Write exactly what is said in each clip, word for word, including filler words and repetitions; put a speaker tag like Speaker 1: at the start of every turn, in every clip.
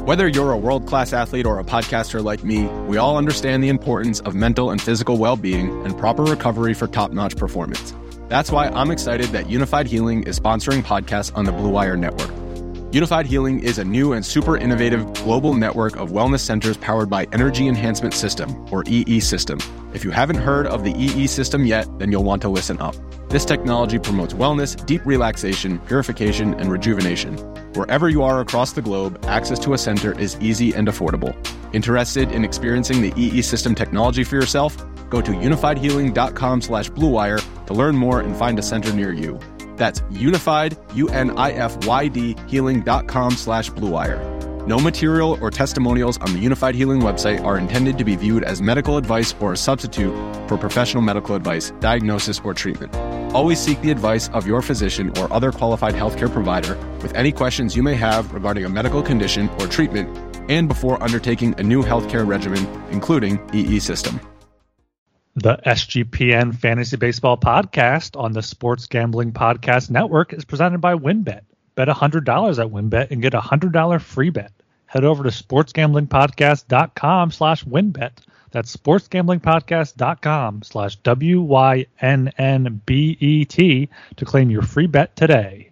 Speaker 1: Whether you're a world-class athlete or a podcaster like me, we all understand the importance of mental and physical well-being and proper recovery for top-notch performance. That's why I'm excited that Unified Healing is sponsoring podcasts on the Blue Wire Network. Unified Healing is a new and super innovative global network of wellness centers powered by Energy Enhancement System, or E E System. If you haven't heard of the E E System yet, then you'll want to listen up. This technology promotes wellness, deep relaxation, purification, and rejuvenation. Wherever you are across the globe, access to a center is easy and affordable. Interested in experiencing the E E System technology for yourself? Go to unified healing dot com slash blue wire to learn more and find a center near you. That's unified, U N I F Y D, healing.com slash blue wire. No material or testimonials on the Unified Healing website are intended to be viewed as medical advice or a substitute for professional medical advice, diagnosis, or treatment. Always seek the advice of your physician or other qualified healthcare provider with any questions you may have regarding a medical condition or treatment and before undertaking a new healthcare regimen, including E E System.
Speaker 2: The S G P N Fantasy Baseball Podcast on the Sports Gambling Podcast Network is presented by WynnBET. Bet one hundred dollars at WynnBET and get a one hundred dollars free bet. Head over to sportsgamblingpodcast.com slash WynnBET. That's sportsgamblingpodcast.com slash W Y N N B E T to claim your free bet today.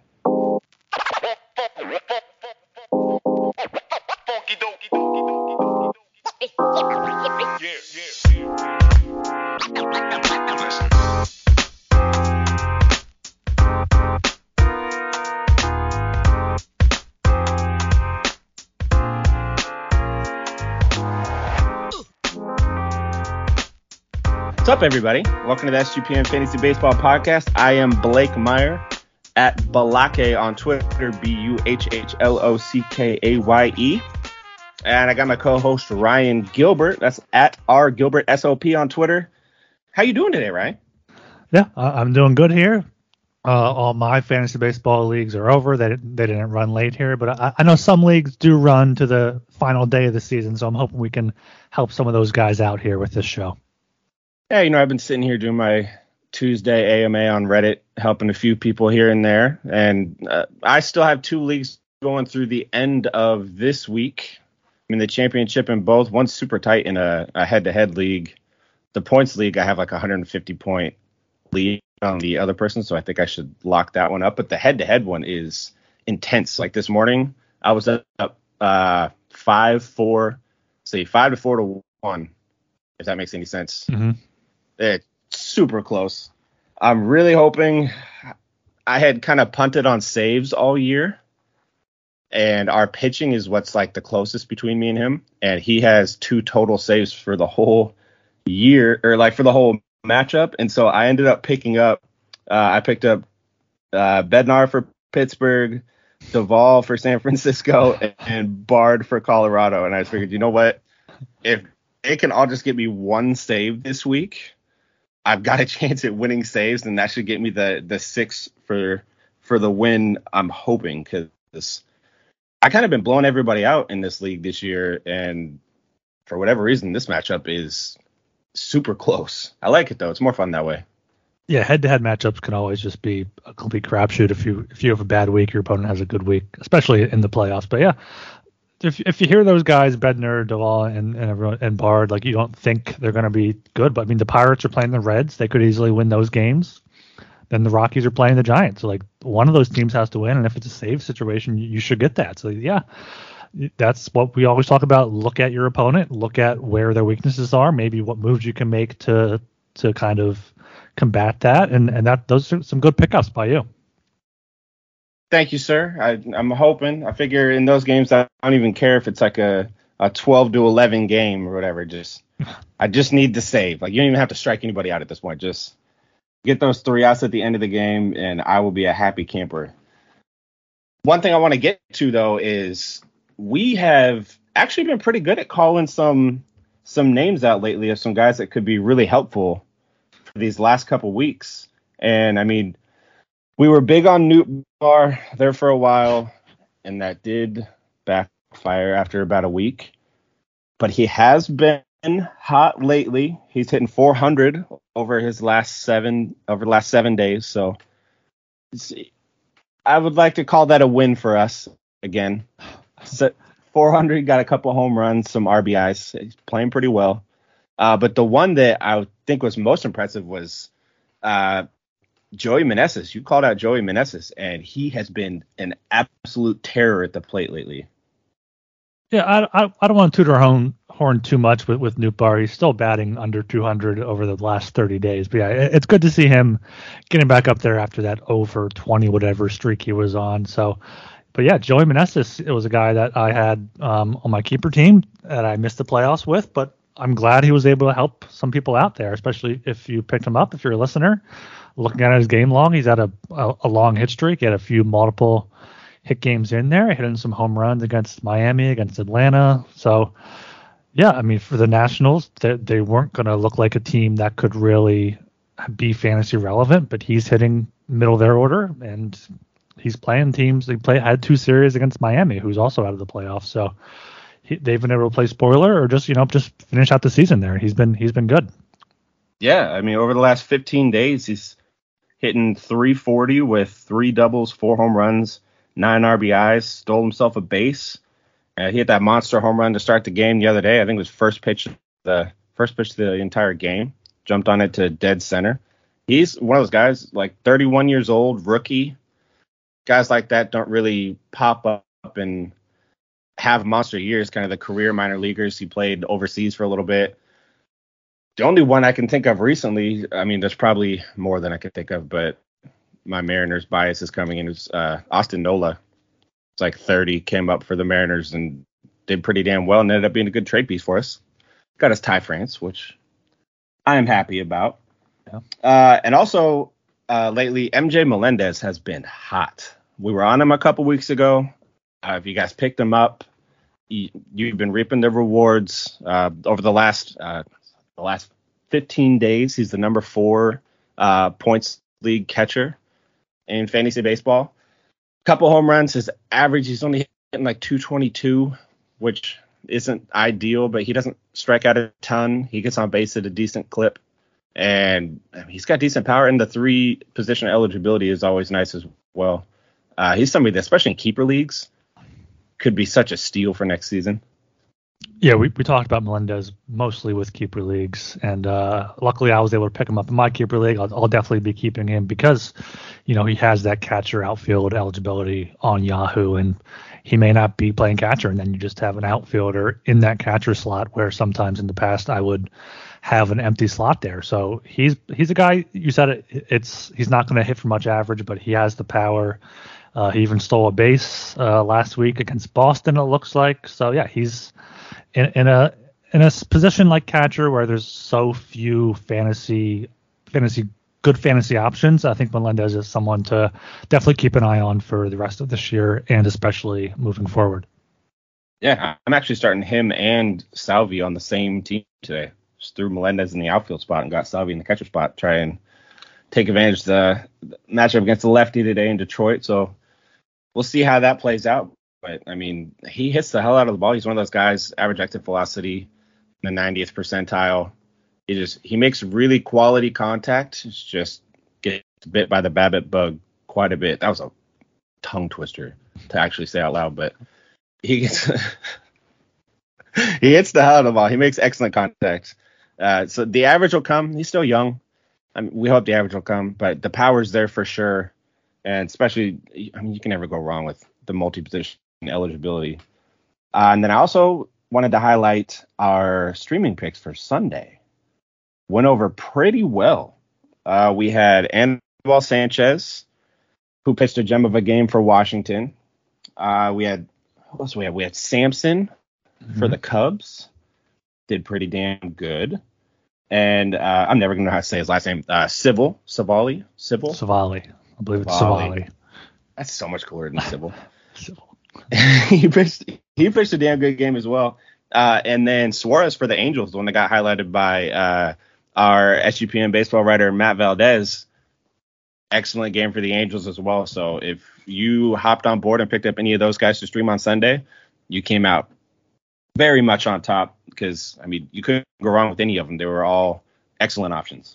Speaker 3: What's up, everybody? Welcome to the S G P N Fantasy Baseball Podcast. I am Blake Meyer at Balake on Twitter, B U H H L O C K A Y E. And I got my co-host Ryan Gilbert. That's at R Gilbert S O P on Twitter. How you doing today, Ryan?
Speaker 2: Yeah, I'm doing good here. Uh, all my fantasy baseball leagues are over. They, they didn't run late here, but I, I know some leagues do run to the final day of the season, so I'm hoping we can help some of those guys out here with this show.
Speaker 3: Yeah, you know, I've been sitting here doing my Tuesday A M A on Reddit, helping a few people here and there. And uh, I still have two leagues going through the end of this week. I mean, the championship in both. One's super tight in a, a head-to-head league. The points league, I have like a one hundred fifty point lead on the other person, so I think I should lock that one up. But the head-to-head one is intense. Like this morning, I was up uh, five, four, say five to four to one, if that makes any sense.
Speaker 2: Mm-hmm.
Speaker 3: It's super close. I'm really hoping. I had kind of punted on saves all year, and our pitching is what's like the closest between me and him. And he has two total saves for the whole year, or like for the whole matchup. And so I ended up picking up. Uh, I picked up uh, Bednar for Pittsburgh, Duvall for San Francisco, and, and Bard for Colorado. And I figured, you know what, if it can all just get me one save this week, I've got a chance at winning saves, and that should get me the the six for for the win. I'm hoping, because I kind of been blowing everybody out in this league this year, and for whatever reason, this matchup is super close. I like it though; it's more fun that way.
Speaker 2: Yeah, head-to-head matchups can always just be a complete crapshoot if you if you have a bad week, your opponent has a good week, especially in the playoffs. But yeah. If if you hear those guys, Bednar, Duvall, and and, everyone, and Bard, like, you don't think they're going to be good. But I mean, the Pirates are playing the Reds; they could easily win those games. Then the Rockies are playing the Giants. So like, one of those teams has to win, and if it's a save situation, you, you should get that. So yeah, that's what we always talk about. Look at your opponent, look at where their weaknesses are, maybe what moves you can make to to kind of combat that, and and that those are some good pickups by you.
Speaker 3: Thank you, sir. I, I'm hoping. I figure in those games, I don't even care if it's like a, a twelve to eleven game or whatever. Just, I just need the save. Like, you don't even have to strike anybody out at this point. Just get those three outs at the end of the game, and I will be a happy camper. One thing I want to get to, though, is we have actually been pretty good at calling some some names out lately of some guys that could be really helpful for these last couple weeks. And, I mean, we were big on Newt Bar there for a while, and that did backfire after about a week. But he has been hot lately. He's hitting four hundred over his last seven over the last seven days. So I would like to call that a win for us again. So four hundred, got a couple home runs, some R B Is. He's playing pretty well. Uh, but the one that I think was most impressive was uh, Joey Meneses. You called out Joey Meneses, and he has been an absolute terror at the plate lately.
Speaker 2: Yeah, I, I, I don't want to toot our own horn too much with, with Nootbaar. He's still batting under two hundred over the last thirty days. But yeah, it's good to see him getting back up there after that over twenty whatever streak he was on. So, but yeah, Joey Meneses, it was a guy that I had um, on my keeper team that I missed the playoffs with, but I'm glad he was able to help some people out there, especially if you picked him up, if you're a listener. Looking at his game log, he's had a, a, a long hit streak. He had a few multiple hit games in there, hitting some home runs against Miami, against Atlanta. So, yeah, I mean, for the Nationals, they, they weren't going to look like a team that could really be fantasy relevant, but he's hitting middle of their order, and he's playing teams. They play had two series against Miami, who's also out of the playoffs. So he, they've been able to play spoiler or just, you know, just finish out the season there. He's been he's been good.
Speaker 3: Yeah, I mean, over the last fifteen days, he's hitting three forty with three doubles, four home runs, nine R B Is, stole himself a base. Uh, he hit that monster home run to start the game the other day. I think it was first pitch, the first pitch of the entire game. Jumped on it to dead center. He's one of those guys, like thirty-one years old, rookie. Guys like that don't really pop up and have monster years, kind of the career minor leaguers. He played overseas for a little bit. The only one I can think of recently, I mean, there's probably more than I could think of, but my Mariners bias is coming in, is uh, Austin Nola. It's like thirty, came up for the Mariners and did pretty damn well and ended up being a good trade piece for us. Got us Ty France, which I am happy about. Yeah. Uh, and also, uh, lately, M J Melendez has been hot. We were on him a couple weeks ago. Uh, if you guys picked him up, you, you've been reaping the rewards uh, over the last uh, the last fifteen days. He's the number four uh, points league catcher in fantasy baseball. Couple home runs. His average, he's only hitting like two twenty-two, which isn't ideal, but he doesn't strike out a ton. He gets on base at a decent clip, and I mean, he's got decent power, and the three position eligibility is always nice as well. Uh, he's somebody that, especially in keeper leagues, could be such a steal for next season.
Speaker 2: Yeah, we, we talked about Melendez mostly with keeper leagues, and uh, luckily I was able to pick him up in my keeper league. I'll, I'll definitely be keeping him because, you know, he has that catcher outfield eligibility on Yahoo, and he may not be playing catcher, and then you just have an outfielder in that catcher slot where sometimes in the past I would have an empty slot there. So he's he's a guy, you said it, it's he's not going to hit for much average, but he has the power. Uh, he even stole a base uh, last week against Boston, it looks like. So yeah, he's in, in a in a position like catcher where there's so few fantasy fantasy good fantasy options. I think Melendez is someone to definitely keep an eye on for the rest of this year and especially moving forward.
Speaker 3: Yeah, I'm actually starting him and Salvi on the same team today. Just threw Melendez in the outfield spot and got Salvi in the catcher spot. Try and take advantage of the matchup against the lefty today in Detroit. So we'll see how that plays out. But, I mean, he hits the hell out of the ball. He's one of those guys, average exit velocity in the ninetieth percentile. He just he makes really quality contact. It's just gets bit by the Babbitt bug quite a bit. That was a tongue twister to actually say out loud, but he gets he hits the hell out of the ball. He makes excellent contact. Uh, so the average will come. He's still young. I mean, we hope the average will come, but the power's there for sure. And especially, I mean, you can never go wrong with the multi-position eligibility. Uh, and then I also wanted to highlight our streaming picks for Sunday. Went over pretty well. Uh, we had Anibal Sanchez, who pitched a gem of a game for Washington. Uh, we had, what else we had? We had Sampson mm-hmm. for the Cubs. Did pretty damn good. And uh, I'm never going to know how to say his last name. Uh, Civil, Savali, Civil.
Speaker 2: Savali. I believe it's Savali.
Speaker 3: That's so much cooler than Civil.
Speaker 2: Civil.
Speaker 3: he pitched he pitched a damn good game as well. Uh, and then Suarez for the Angels, the one that got highlighted by uh, our S G P N baseball writer Matt Valdez. Excellent game for the Angels as well. So if you hopped on board and picked up any of those guys to stream on Sunday, you came out very much on top because, I mean, you couldn't go wrong with any of them. They were all excellent options.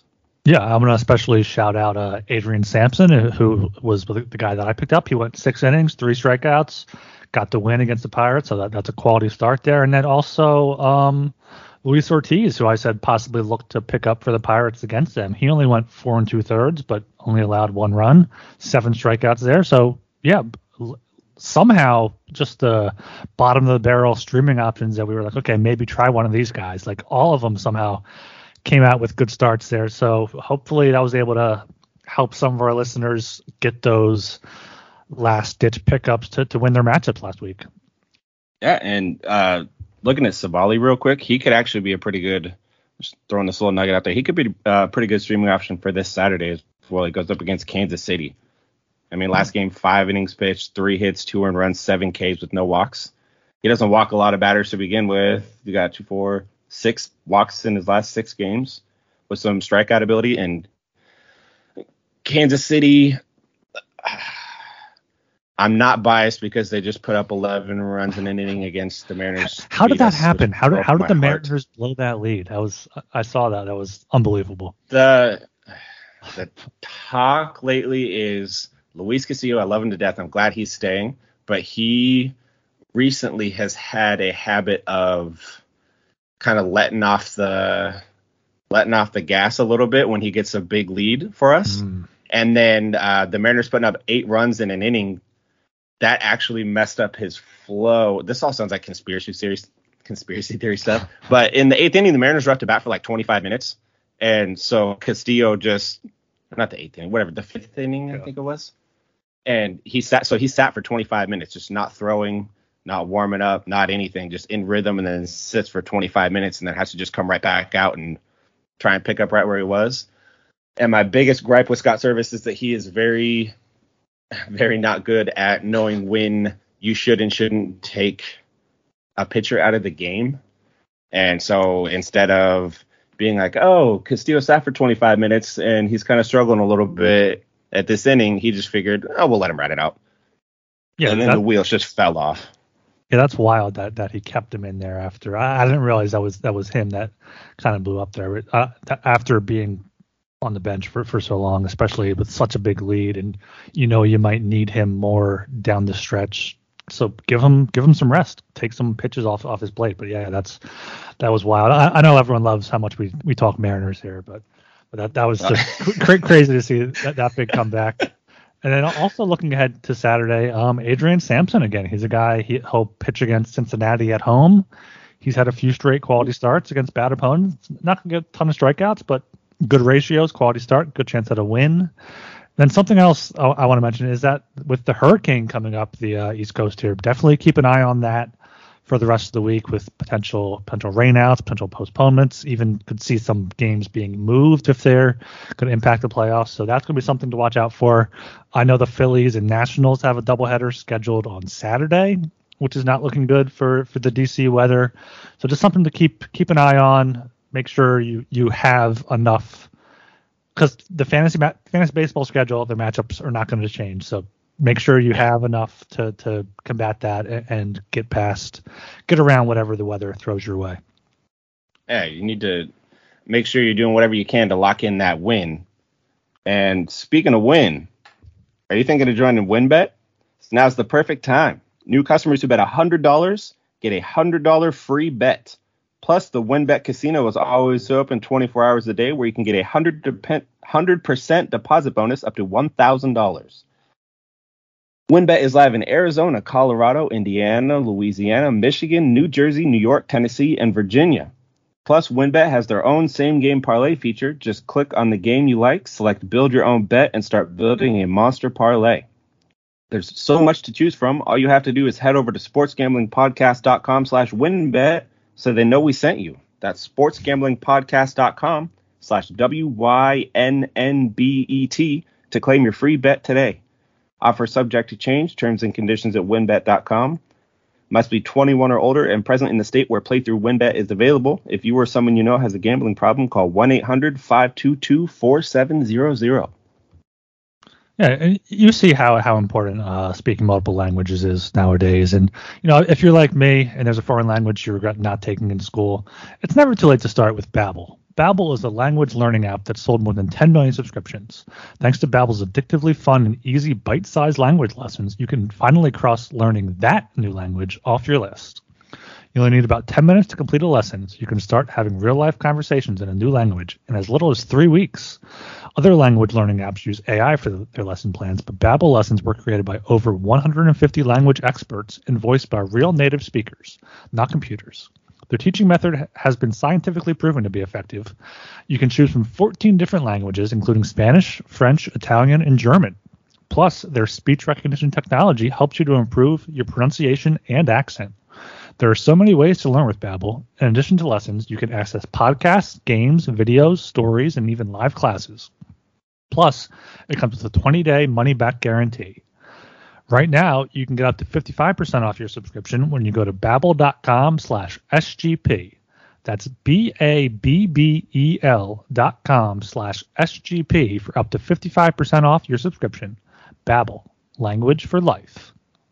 Speaker 2: Yeah, I'm going to especially shout out uh, Adrian Sampson, who was the guy that I picked up. He went six innings, three strikeouts, got the win against the Pirates, so that, that's a quality start there. And then also um, Luis Ortiz, who I said possibly looked to pick up for the Pirates against them. He only went four and two thirds, but only allowed one run, seven strikeouts there. So, yeah, somehow just the bottom of the barrel streaming options that we were like, okay, maybe try one of these guys. Like all of them somehow came out with good starts there. So hopefully that was able to help some of our listeners get those last ditch pickups to, to win their matchups last week.
Speaker 3: Yeah. And uh, looking at Savali real quick, he could actually be a pretty good, just throwing this little nugget out there. He could be a pretty good streaming option for this Saturday as well. He goes up against Kansas City. I mean, last game, five innings pitched, three hits, two earned runs, seven Ks with no walks. He doesn't walk a lot of batters to begin with. You got two, four, six walks in his last six games with some strikeout ability. And Kansas City, I'm not biased because they just put up eleven runs in an inning against the Mariners.
Speaker 2: How did that happen? How did how did the Mariners blow that lead? That was I saw that. That was unbelievable.
Speaker 3: The the talk lately is Luis Castillo. I love him to death. I'm glad he's staying, but he recently has had a habit of kind of letting off the letting off the gas a little bit when he gets a big lead for us. Mm. And then uh, the Mariners putting up eight runs in an inning, that actually messed up his flow. This all sounds like conspiracy theory, conspiracy theory stuff. But in the eighth inning, the Mariners were up to bat for like twenty-five minutes. And so Castillo just, not the eighth inning, whatever, the fifth inning, I think it was. And he sat, so he sat for twenty-five minutes, just not throwing, not warming up, not anything, just in rhythm, and then sits for twenty-five minutes and then has to just come right back out and try and pick up right where he was. And my biggest gripe with Scott Service is that he is very, very not good at knowing when you should and shouldn't take a pitcher out of the game. And so instead of being like, oh, Castillo sat for twenty-five minutes and he's kind of struggling a little bit at this inning, he just figured, oh, we'll let him ride it out. Yeah, and then that, the wheels just fell off.
Speaker 2: Yeah, that's wild that, that he kept him in there after. I, I didn't realize that was that was him that kind of blew up there. Uh, after being on the bench for, for so long, especially with such a big lead, and you know you might need him more down the stretch. So give him give him some rest, take some pitches off off his plate. But yeah, that's that was wild. I, I know everyone loves how much we, we talk Mariners here, but, but that that was just cra- crazy to see that, that big comeback. And then also looking ahead to Saturday, um, Adrian Sampson again. He's a guy he, he'll pitch against Cincinnati at home. He's had a few straight quality starts against bad opponents. Not gonna get a ton of strikeouts, but good ratios, quality start, good chance at a win. Then something else I, I want to mention is that with the hurricane coming up the uh, East Coast here, definitely keep an eye on that for the rest of the week with potential potential rainouts, potential postponements. Even could see some games being moved if they're going to impact the playoffs. So that's going to be something to watch out for. I know the Phillies and Nationals have a doubleheader scheduled on Saturday, which is not looking good for, for the D C weather. So just something to keep keep an eye on. Make sure you, you have enough, because the fantasy ma- fantasy baseball schedule, their matchups are not going to change. So make sure you have enough to, to combat that and, and get past, get around whatever the weather throws your way.
Speaker 3: Yeah, you need to make sure you're doing whatever you can to lock in that win. And speaking of win, are you thinking of joining WynnBET? So now's the perfect time. New customers who bet one hundred dollars get a one hundred dollars free bet. Plus, the WynnBET Casino is always open twenty-four hours a day, where you can get a one hundred percent deposit bonus up to one thousand dollars. WynnBET is live in Arizona, Colorado, Indiana, Louisiana, Michigan, New Jersey, New York, Tennessee, and Virginia. Plus, WynnBET has their own same-game parlay feature. Just click on the game you like, select Build Your Own Bet, and start building a monster parlay. There's so much to choose from. All you have to do is head over to sportsgamblingpodcast.com slash WynnBET so they know we sent you. That's sportsgamblingpodcast.com slash W Y N N B E T to claim your free bet today. Offer subject to change. Terms and conditions at wynnbet dot com. Must be twenty-one or older and present in the state where playthrough WynnBET is available. If you or someone you know has a gambling problem, call one eight hundred five two two four seven zero zero.
Speaker 2: Yeah, you see how, how important uh, speaking multiple languages is nowadays. And, you know, if you're like me and there's a foreign language you regret not taking in school, it's never too late to start with Babbel. Babbel is a language learning app that sold more than ten million subscriptions. Thanks to Babbel's addictively fun and easy bite-sized language lessons, you can finally cross learning that new language off your list. You only need about ten minutes to complete a lesson, so you can start having real-life conversations in a new language in as little as three weeks. Other language learning apps use A I for their lesson plans, but Babbel lessons were created by over one hundred fifty language experts and voiced by real native speakers, not computers. Their teaching method has been scientifically proven to be effective. You can choose from fourteen different languages, including Spanish, French, Italian, and German. Plus, their speech recognition technology helps you to improve your pronunciation and accent. There are so many ways to learn with Babbel. In addition to lessons, you can access podcasts, games, videos, stories, and even live classes. Plus, it comes with a twenty-day money-back guarantee. Right now, you can get up to fifty-five percent off your subscription when you go to babbel.com slash SGP. That's B-A-B-B-E-L dot com slash S-G-P for up to fifty-five percent off your subscription. Babbel, language for life.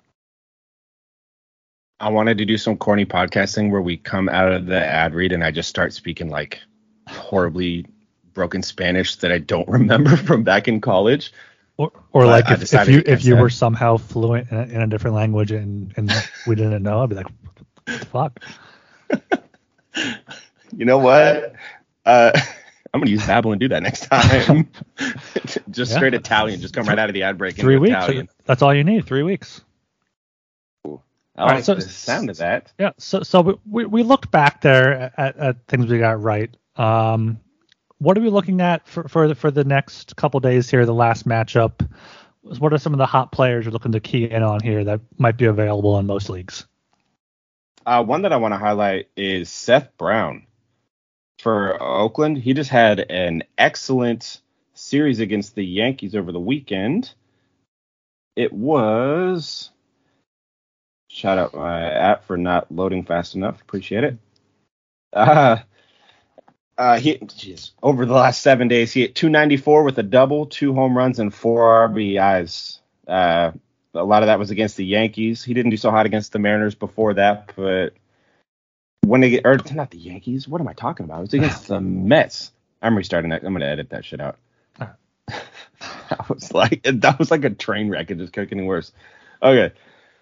Speaker 3: I wanted to do some corny podcasting where we come out of the ad read and I just start speaking like horribly broken Spanish that I don't remember from back in college.
Speaker 2: Or, or like if, if you if you that. were somehow fluent in a, in a different language and, and we didn't know, I'd be like, what the fuck?
Speaker 3: You know what? Uh, I'm going to use Babbel and do that next time. Just yeah. straight Italian. Just come right out of the ad break.
Speaker 2: Three weeks.
Speaker 3: Italian.
Speaker 2: That's all you need. Three weeks.
Speaker 3: I like right, so, the sound of that.
Speaker 2: Yeah, so so we we looked back there at, at things we got right. Um, what are we looking at for for the, for the next couple days here? The last matchup. What are some of the hot players you're looking to key in on here that might be available in most leagues?
Speaker 3: Uh, one that I want to highlight is Seth Brown for Oakland. He just had an excellent series against the Yankees over the weekend. It was. Shout out my app for not loading fast enough. Appreciate it. Uh, uh, he, geez, over the last seven days, he hit two ninety-four with a double, two home runs, and four R B Is. Uh, a lot of that was against the Yankees. He didn't do so hot against the Mariners before that, but when they get, or not the Yankees, what am I talking about? It was against the Mets. I'm restarting that. I'm going to edit that shit out. That was like, that was like a train wreck. It just kept getting worse. Okay.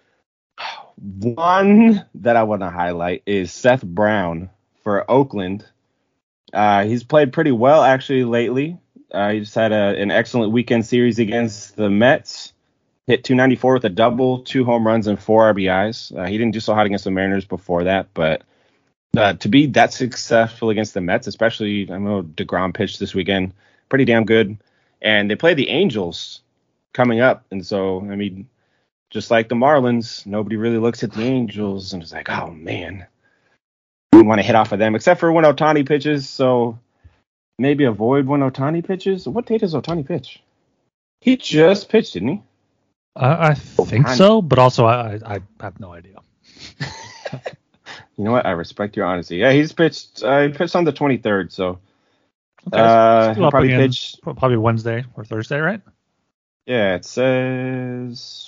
Speaker 3: One that I want to highlight is Seth Brown for Oakland. Uh, he's played pretty well, actually, lately. Uh, he just had a, an excellent weekend series against the Mets. Hit two ninety-four with a double, two home runs, and four R B Is. Uh, he didn't do so hot against the Mariners before that, but uh, to be that successful against the Mets, especially, I know DeGrom pitched this weekend, pretty damn good. And they play the Angels coming up, and so, I mean, just like the Marlins, nobody really looks at the Angels and is like, oh, man, we want to hit off of them, except for when Ohtani pitches. So maybe avoid when Ohtani pitches. What day does Ohtani pitch? He just pitched, didn't he?
Speaker 2: Uh, I think Ohtani. so, but also I, I have no idea.
Speaker 3: You know what? I respect your honesty. Yeah, he's pitched. Uh, he pitched on the twenty-third, so
Speaker 2: okay,
Speaker 3: uh,
Speaker 2: he'll
Speaker 3: probably
Speaker 2: again,
Speaker 3: pitch.
Speaker 2: Probably Wednesday or Thursday, right?
Speaker 3: Yeah, it says.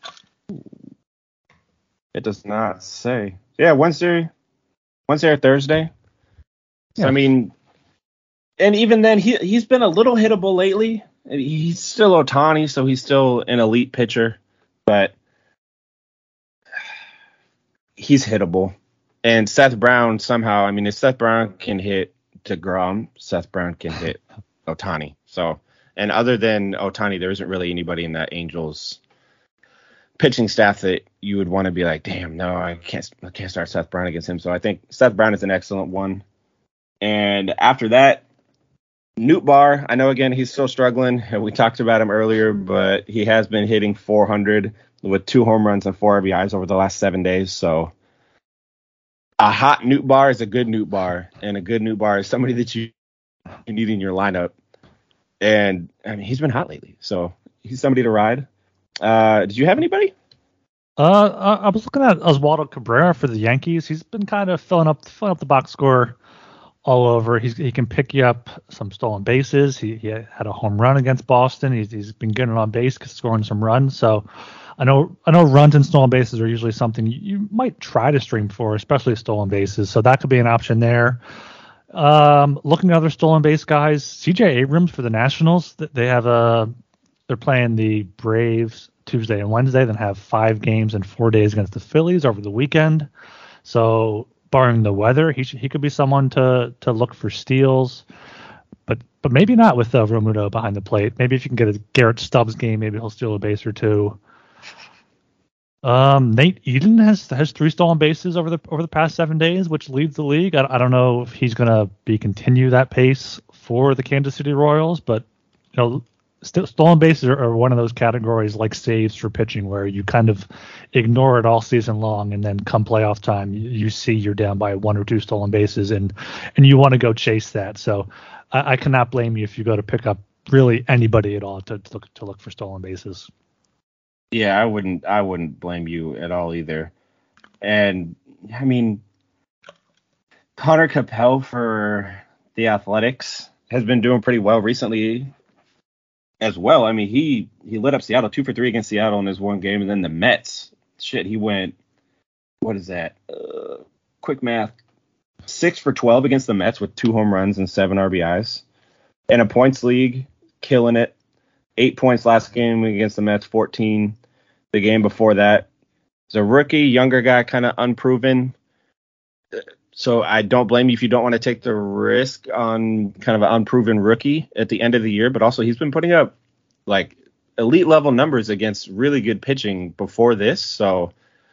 Speaker 3: It does not say. Yeah, Wednesday, Wednesday or Thursday. So, yeah. I mean, and even then, he he's been a little hittable lately. He's still Ohtani, so he's still an elite pitcher, but he's hittable. And Seth Brown somehow, I mean, if Seth Brown can hit DeGrom, Seth Brown can hit Ohtani. So, and other than Ohtani, there isn't really anybody in that Angels pitching staff that you would want to be like, damn, no, I can't, I can't start Seth Brown against him. So I think Seth Brown is an excellent one. And after that, Nootbaar, I know again he's still struggling. We talked about him earlier, but he has been hitting four hundred with two home runs and four R B Is over the last seven days. So a hot Nootbaar is a good Nootbaar, and a good Nootbaar is somebody that you, you need in your lineup. And I mean, he's been hot lately, so he's somebody to ride. Uh, did you have anybody?
Speaker 2: Uh, I was looking at Oswaldo Cabrera for the Yankees. He's been kind of filling up, filling up the box score all over. He's, he can pick you up some stolen bases. He, he had a home run against Boston. He's, he's been getting on base, scoring some runs. So I know I know runs and stolen bases are usually something you might try to stream for, especially stolen bases. So that could be an option there. Um, looking at other stolen base guys, C J Abrams for the Nationals. They have a they're playing the Braves Tuesday and Wednesday, then have five games in four days against the Phillies over the weekend. So, barring the weather, he he could be someone to to look for steals, but but maybe not with uh, Romuto behind the plate. Maybe if you can get a Garrett Stubbs game, maybe he'll steal a base or two. Um, Nate Eden has has three stolen bases over the over the past seven days, which leads the league. I, I don't know if he's going to be continue that pace for the Kansas City Royals, but you know, st- stolen bases are, are one of those categories like saves for pitching, where you kind of ignore it all season long, and then come playoff time, you, you see you're down by one or two stolen bases, and and you want to go chase that. So I, I cannot blame you if you go to pick up really anybody at all to, to look to look for stolen bases.
Speaker 3: Yeah, I wouldn't I wouldn't blame you at all either. And I mean, Connor Capel for the Athletics has been doing pretty well recently as well. I mean, he he lit up Seattle two for three against Seattle in his one game, and then the Mets. Shit, he went, what is that? Uh, quick math. six for twelve against the Mets with two home runs and seven R B Is. In a points league, killing it. Eight points last game against the Mets, fourteen the game before that. He's a rookie, younger guy, kind of unproven. So I don't blame you if you don't want to take the risk on kind of an unproven rookie at the end of the year. But also, he's been putting up like elite level numbers against really good pitching before this. So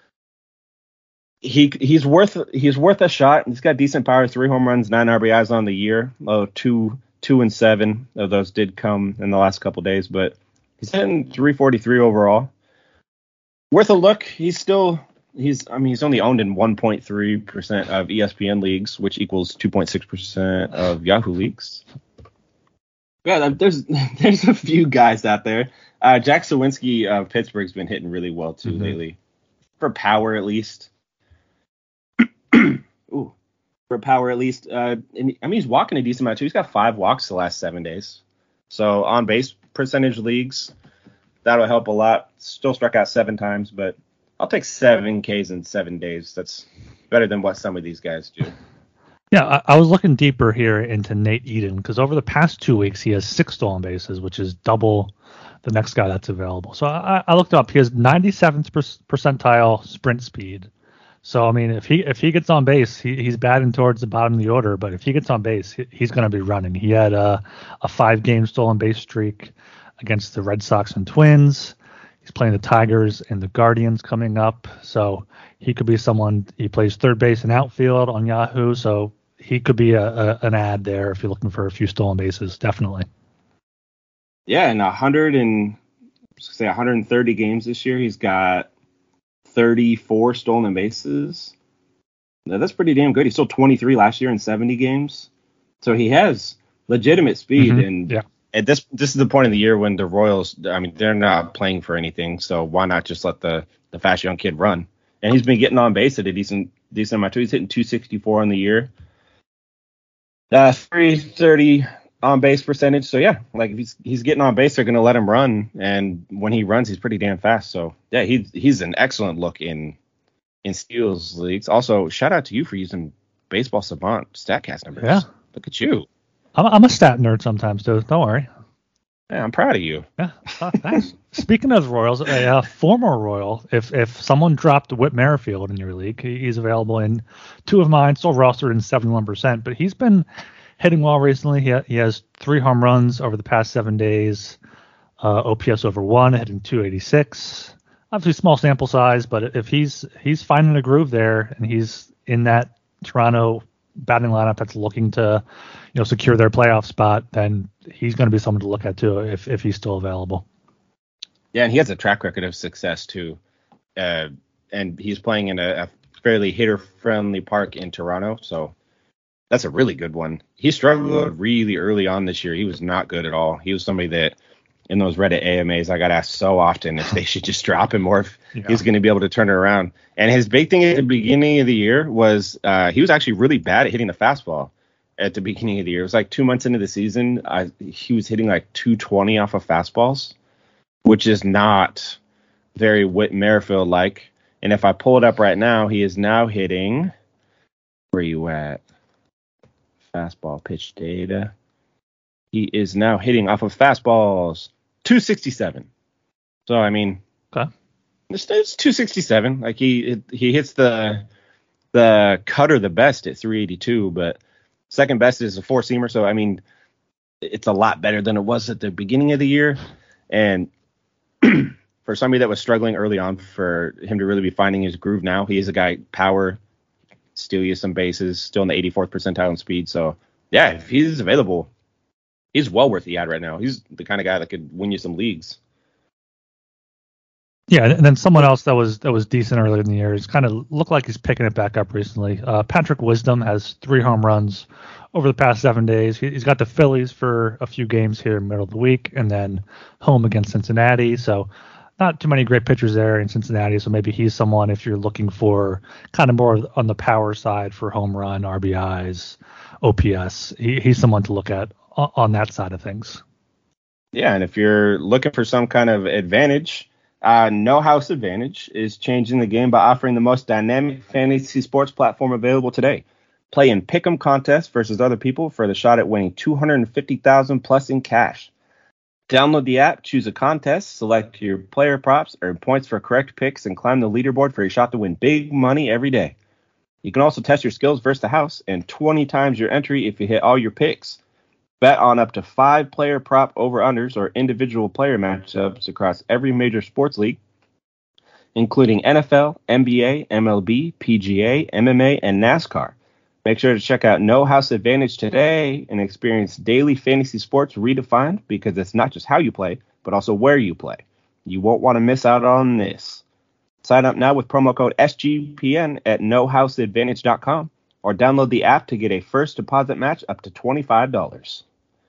Speaker 3: he he's worth he's worth a shot. He's got decent power, three home runs, nine R B Is on the year. Oh, two two and seven of those did come in the last couple days, but he's hitting three forty-three overall. Worth a look. He's still he's I mean he's only owned in one point three percent of E S P N leagues, which equals two point six percent of Yahoo leagues. Yeah, there's there's a few guys out there. Uh, Jack Sawinski of Pittsburgh's been hitting really well too mm-hmm. lately, for power at least. Ooh, for power at least. Uh, and, I mean he's walking a decent amount too. He's got five walks the last seven days. So on base percentage leagues, that'll help a lot. Still struck out seven times, but I'll take seven Ks in seven days. That's better than what some of these guys do.
Speaker 2: Yeah, I, I was looking deeper here into Nate Eden because over the past two weeks he has six stolen bases, which is double the next guy that's available. So I, I looked up. He has ninety-seventh percentile sprint speed. So I mean, if he if he gets on base, he, he's batting towards the bottom of the order. But if he gets on base, he, he's going to be running. He had a, a five game stolen base streak against the Red Sox and Twins. He's playing the Tigers and the Guardians coming up. So he could be someone, he plays third base and outfield on Yahoo. So he could be a, a an ad there if you're looking for a few stolen bases, definitely.
Speaker 3: Yeah, and one hundred and say one hundred thirty games this year, he's got thirty-four stolen bases. Now, that's pretty damn good. He stole twenty-three last year in seventy games. So he has legitimate speed. Mm-hmm. And
Speaker 2: yeah.
Speaker 3: At this this is the point of the year when the Royals, I mean, they're not playing for anything, so why not just let the, the fast young kid run? And he's been getting on base at a decent decent amount too. He's hitting two sixty-four on the year, uh, three thirty on base percentage. So yeah, like if he's he's getting on base, they're gonna let him run, and when he runs, he's pretty damn fast. So yeah, he's he's an excellent look in in steals leagues. Also, shout out to you for using Baseball Savant Statcast numbers.
Speaker 2: Yeah,
Speaker 3: look at you.
Speaker 2: I'm, I'm a stat nerd sometimes, too. Don't worry.
Speaker 3: Yeah, I'm proud of you.
Speaker 2: Yeah, oh, thanks. Speaking of Royals, a uh, former Royal, if if someone dropped Whit Merrifield in your league, he, he's available in two of mine, still rostered in seventy-one percent, but he's been hitting well recently. He, ha- he has three home runs over the past seven days, uh, O P S over one, hitting two eighty-six. Obviously, small sample size, but if he's he's finding a groove there and he's in that Toronto batting lineup that's looking to, you know, secure their playoff spot, then he's going to be someone to look at too if if he's still available.
Speaker 3: Yeah, and he has a track record of success too, uh, and he's playing in a, a fairly hitter-friendly park in Toronto, so that's a really good one. He struggled really early on this year. He was not good at all. He was somebody that in those Reddit A M As, I got asked so often if they should just drop him or if yeah. he's going to be able to turn it around. And his big thing at the beginning of the year was uh, he was actually really bad at hitting the fastball at the beginning of the year. It was like two months into the season. I, he was hitting like two twenty off of fastballs, which is not very Whit Merrifield-like. And if I pull it up right now, he is now hitting, where are you at? Fastball pitch data. He is now hitting off of fastballs two sixty-seven. So, I mean,
Speaker 2: okay.
Speaker 3: it's, it's two sixty-seven. Like, he he hits the the cutter the best at three eighty-two, but second best is a four-seamer. So, I mean, it's a lot better than it was at the beginning of the year. And for somebody that was struggling early on, for him to really be finding his groove now, he is a guy, power, steal you some bases, still in the eighty-fourth percentile in speed. So, yeah, if he's available, he's well worth the ad right now. He's the kind of guy that could win you some leagues.
Speaker 2: Yeah, and then someone else that was that was decent earlier in the year. He's kind of looked like he's picking it back up recently. Uh, Patrick Wisdom has three home runs over the past seven days. He, he's got the Phillies for a few games here in the middle of the week, and then home against Cincinnati. So not too many great pitchers there in Cincinnati. So maybe he's someone if you're looking for kind of more on the power side for home run, R B Is, O P S. He, he's someone to look at on, on that side of things.
Speaker 3: Yeah, and if you're looking for some kind of advantage, Uh, No House Advantage is changing the game by offering the most dynamic fantasy sports platform available today. Play in pick'em contests versus other people for the shot at winning two hundred fifty thousand dollars plus in cash. Download the app, choose a contest, select your player props, earn points for correct picks, and climb the leaderboard for your shot to win big money every day. You can also test your skills versus the house and twenty times your entry if you hit all your picks. Bet on up to five player prop over-unders or individual player matchups across every major sports league, including N F L, N B A, M L B, P G A, M M A, and NASCAR. Make sure to check out No House Advantage today and experience daily fantasy sports redefined, because it's not just how you play, but also where you play. You won't want to miss out on this. Sign up now with promo code S G P N at no house advantage dot com or download the app to get a first deposit match up to twenty-five dollars.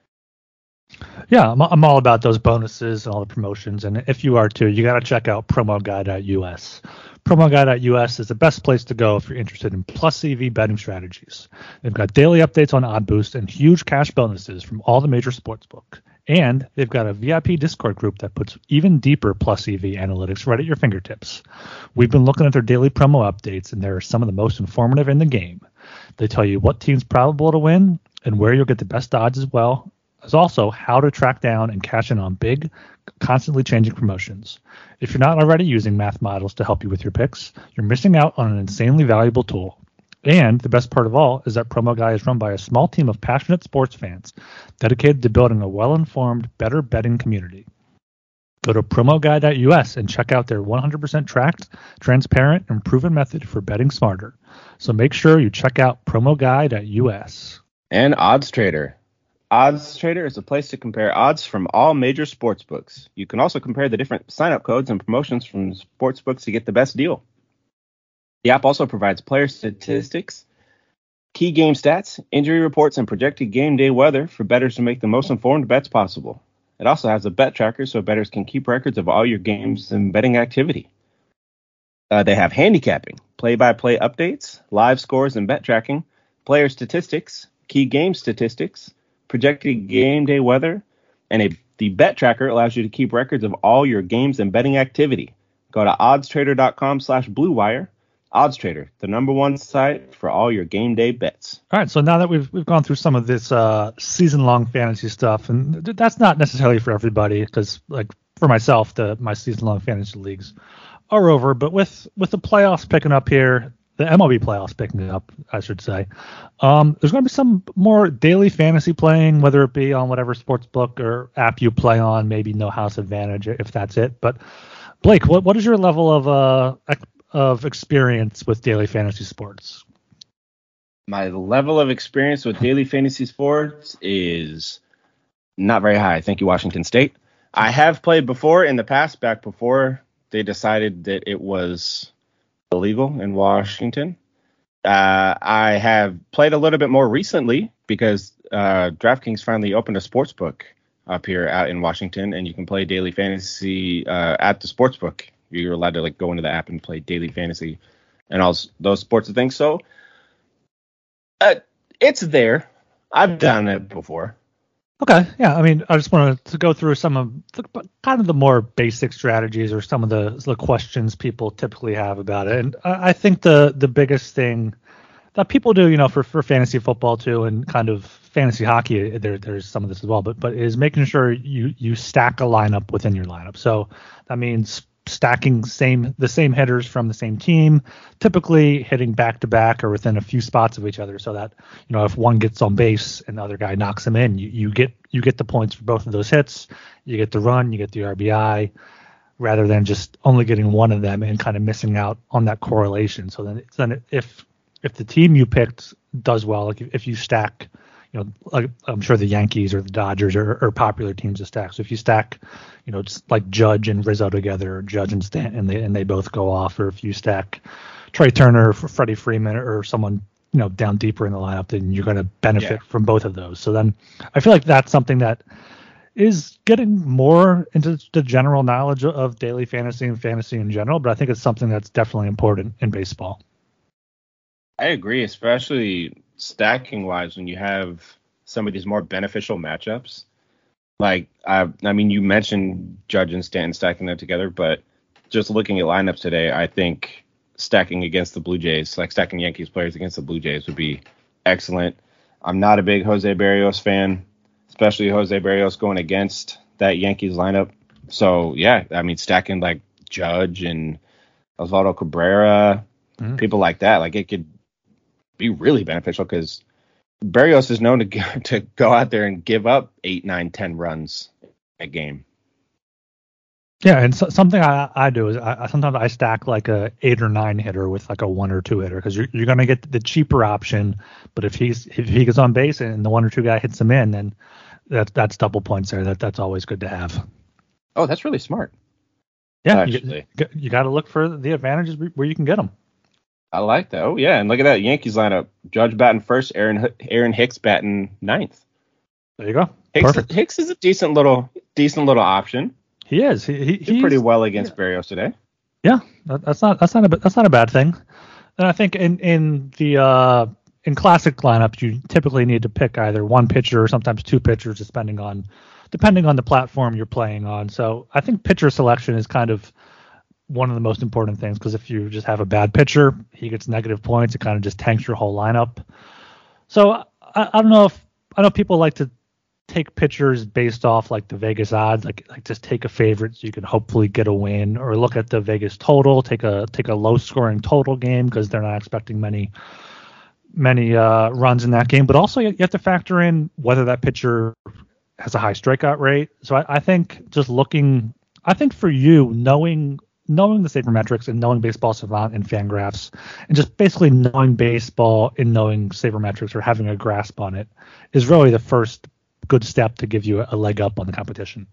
Speaker 2: Yeah, I'm, I'm all about those bonuses and all the promotions. And if you are too, you got to check out promo guy dot U S. promo guy dot U S is the best place to go if you're interested in plus C V betting strategies. They've got daily updates on Odd Boost and huge cash bonuses from all the major sportsbook. And they've got a V I P Discord group that puts even deeper plus C V analytics right at your fingertips. We've been looking at their daily promo updates, and they're some of the most informative in the game. They tell you what team's probable to win and where you'll get the best odds, as well as also how to track down and cash in on big, constantly changing promotions. If you're not already using math models to help you with your picks, you're missing out on an insanely valuable tool. And the best part of all is that Promo Guy is run by a small team of passionate sports fans dedicated to building a well-informed, better betting community. Go to promo guy dot U S and check out their one hundred percent tracked, transparent, and proven method for betting smarter. So make sure you check out promo guy dot U S.
Speaker 3: And Odds Trader. Odds Trader is a place to compare odds from all major sportsbooks. You can also compare the different sign-up codes and promotions from sportsbooks to get the best deal. The app also provides player statistics, key game stats, injury reports, and projected game day weather for bettors to make the most informed bets possible. It also has a bet tracker so bettors can keep records of all your games and betting activity. Uh, they have handicapping, play-by-play updates, live scores and bet tracking, player statistics, key game statistics, projected game day weather, and a, the bet tracker allows you to keep records of all your games and betting activity. Go to odds trader dot com slash blue wire. OddsTrader, the number one site for all your game day bets.
Speaker 2: All right, so now that we've we've gone through some of this uh, season-long fantasy stuff, and th- that's not necessarily for everybody, because like for myself, the my season-long fantasy leagues are over. But with with the playoffs picking up here, the M L B playoffs picking up, I should say, um, there's going to be some more daily fantasy playing, whether it be on whatever sports book or app you play on, maybe No House Advantage if that's it. But Blake, what what is your level of uh of experience with daily fantasy sports?
Speaker 3: My level of experience with daily fantasy sports is not very high. Thank you, Washington State. I have played before in the past, back before they decided that it was illegal in Washington. Uh, I have played a little bit more recently because uh, DraftKings finally opened a sports book up here out in Washington, and you can play daily fantasy uh, at the sports book. You're allowed to like go into the app and play daily fantasy and all those sports and things. So uh, it's there. I've done it before.
Speaker 2: Okay. Yeah. I mean, I just wanted to go through some of the kind of the more basic strategies or some of the, the questions people typically have about it. And I think the, the biggest thing that people do, you know, for, for fantasy football too, and kind of fantasy hockey, there there's some of this as well, but but is making sure you you stack a lineup within your lineup. So that means stacking same the same hitters from the same team, typically hitting back to back or within a few spots of each other, so that, you know, if one gets on base and the other guy knocks him in, you, you get you get the points for both of those hits, you get the run, you get the R B I, rather than just only getting one of them and kind of missing out on that correlation. So then then if if the team you picked does well, like if you stack, you know, like I'm sure the Yankees or the Dodgers are, are popular teams to stack. So if you stack, you know, it's like Judge and Rizzo together, or Judge and Stanton, and they and they both go off, or if you stack Trey Turner or Freddie Freeman or someone, you know, down deeper in the lineup, then you're going to benefit yeah. from both of those. So then I feel like that's something that is getting more into the general knowledge of daily fantasy and fantasy in general, but I think it's something that's definitely important in baseball.
Speaker 3: I agree, especially stacking wise, when you have some of these more beneficial matchups. Like, I, I mean, you mentioned Judge and Stanton stacking them together, but just looking at lineups today, I think stacking against the Blue Jays, like stacking Yankees players against the Blue Jays, would be excellent. I'm not a big Jose Barrios fan, especially Jose Barrios going against that Yankees lineup. So, yeah, I mean, stacking like Judge and Osvaldo Cabrera, mm-hmm. people like that, like it could be really beneficial, because Barrios is known to go, to go out there and give up eight, nine, ten runs a game.
Speaker 2: Yeah, and so, something I, I do is I, sometimes I stack like a eight or nine hitter with like a one or two hitter, because you're you're gonna get the cheaper option. But if he's if he gets on base and the one or two guy hits him in, then that that's double points there. That that's always good to have.
Speaker 3: Oh, that's really smart.
Speaker 2: Yeah, actually, you, you got to look for the advantages where you can get them.
Speaker 3: I like that. Oh yeah, and look at that Yankees lineup: Judge batting first, Aaron Aaron Hicks batting ninth.
Speaker 2: There you go.
Speaker 3: Hicks,
Speaker 2: Perfect.
Speaker 3: Hicks is a decent little decent little option.
Speaker 2: He is. He, he
Speaker 3: did pretty well against yeah. Barrios today.
Speaker 2: Yeah, that, that's not that's not a that's not a bad thing. And I think in in the uh, in classic lineups, you typically need to pick either one pitcher or sometimes two pitchers, depending on depending on the platform you're playing on. So I think pitcher selection is kind of one of the most important things, because if you just have a bad pitcher, he gets negative points. It kind of just tanks your whole lineup. So I, I don't know if I know people like to take pitchers based off like the Vegas odds, like like just take a favorite so you can hopefully get a win, or look at the Vegas total, take a take a low scoring total game because they're not expecting many many uh, runs in that game. But also you have to factor in whether that pitcher has a high strikeout rate. So I, I think just looking, I think for you, knowing knowing the sabermetrics and knowing Baseball Savant and Fangraphs, and just basically knowing baseball and knowing sabermetrics or having a grasp on it is really the first good step to give you a leg up on the competition.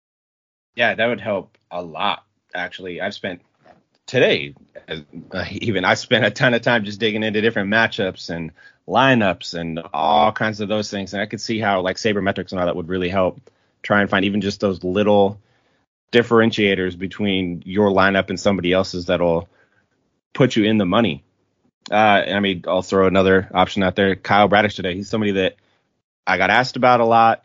Speaker 3: Yeah, that would help a lot. Actually, I've spent today, uh, even I spent a ton of time just digging into different matchups and lineups and all kinds of those things. And I could see how like sabermetrics and all that would really help try and find even just those little differentiators between your lineup and somebody else's that'll put you in the money. Uh, I mean, I'll throw another option out there. Kyle Bradish today. He's somebody that I got asked about a lot,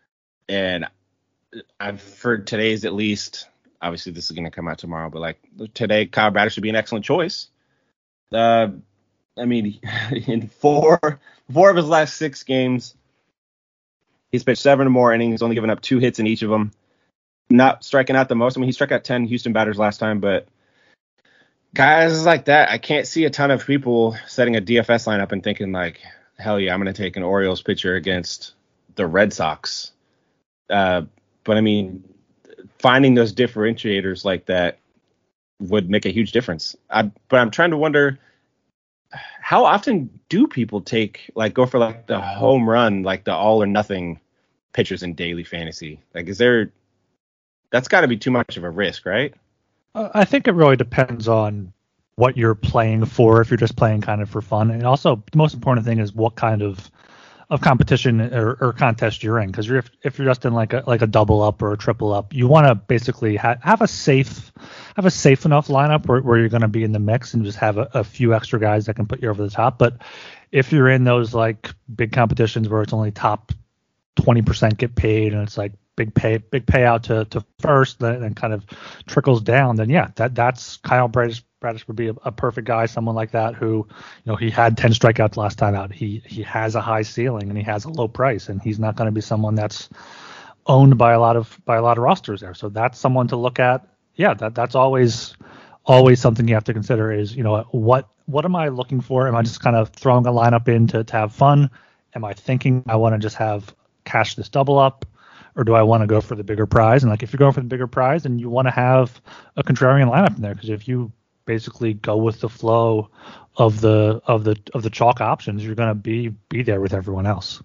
Speaker 3: and I've heard today's at least. Obviously, this is going to come out tomorrow, but like today, Kyle Bradish should be an excellent choice. Uh, I mean, in four four of his last six games, he's pitched seven or more innings, only given up two hits in each of them. Not striking out the most. I mean, he struck out ten Houston batters last time, but guys like that, I can't see a ton of people setting a D F S lineup and thinking like, hell yeah, I'm going to take an Orioles pitcher against the Red Sox. Uh, but I mean, finding those differentiators like that would make a huge difference. I, but I'm trying to wonder, how often do people take, like, go for like the home run, like the all or nothing pitchers in daily fantasy? Like, is there, that's got to be too much of a risk, right?
Speaker 2: I think it really depends on what you're playing for, if you're just playing kind of for fun. And also, the most important thing is what kind of of competition or, or contest you're in. Because you're, if, if you're just in like a like a double up or a triple up, you want to basically ha- have a safe have a safe enough lineup where, where you're going to be in the mix and just have a, a few extra guys that can put you over the top. But if you're in those like big competitions where it's only top twenty percent get paid and it's like big pay, big payout to, to first, then and kind of trickles down, then yeah, that that's Kyle Bradish. Bradish would be a, a perfect guy, someone like that who, you know, he had ten strikeouts last time out. He he has a high ceiling and he has a low price, and he's not going to be someone that's owned by a lot of by a lot of rosters there. So that's someone to look at. Yeah, that that's always always something you have to consider is, you know, what what am I looking for? Am I just kind of throwing a lineup in to, to have fun? Am I thinking I want to just have cash this double up? Or do I want to go for the bigger prize? And like, if you're going for the bigger prize, then you want to have a contrarian lineup in there, because if you basically go with the flow of the of the of the chalk options, you're going to be be there with everyone else.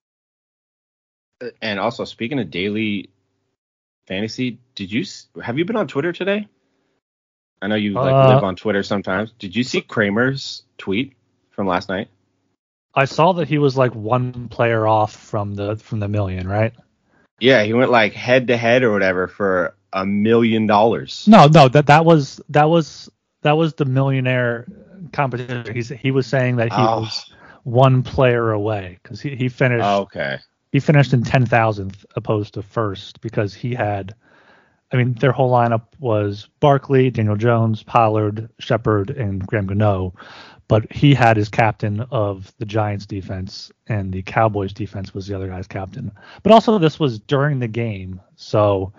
Speaker 3: And also, speaking of daily fantasy, did you have you been on Twitter today? I know you like
Speaker 2: uh,
Speaker 3: live on Twitter sometimes. Did you see Kramer's tweet from last night?
Speaker 2: I saw that he was like one player off from the from the million, right?
Speaker 3: Yeah, he went like head to head or whatever for a million dollars.
Speaker 2: No, no, that that was that was that was the millionaire competition. He's he was saying that he
Speaker 3: oh.
Speaker 2: was one player away, because he, he finished
Speaker 3: oh, okay.
Speaker 2: he finished in ten thousandth opposed to first, because he had, I mean, their whole lineup was Barkley, Daniel Jones, Pollard, Shepard, and Graham Gano. But he had his captain of the Giants defense, and the Cowboys defense was the other guy's captain. But also, this was during the game, so